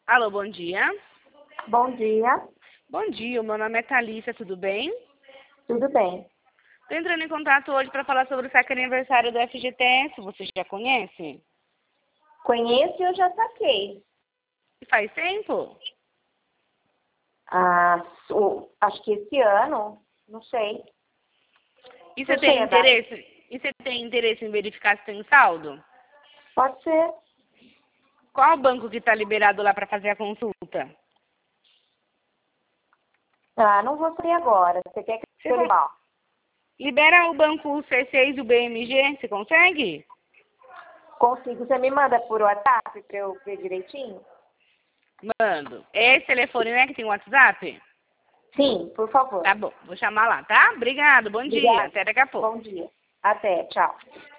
Alô, bom dia. Bom dia, Bom dia, o meu nome é Thalissa, tudo bem? tudo bem? Estou entrando em contato hoje para falar sobre o saque aniversário do FGTS, você já conhece? Conheço e eu já saquei. E faz tempo? Acho que esse ano, não sei. E Não sei a data. você tem interesse em verificar se tem saldo? Pode ser. Qual o banco que está liberado lá para fazer a consulta? Não vou sair agora. Você quer que Você eu con- ligar? Libera o banco C6 e o BMG, você consegue? Consigo. Você me manda por WhatsApp para eu ver direitinho? Mando. É esse telefone, né, que tem WhatsApp? Sim, por favor. Tá bom, vou chamar lá, tá? Obrigado, bom dia, Obrigada. até daqui a pouco. Bom dia. Até. Tchau.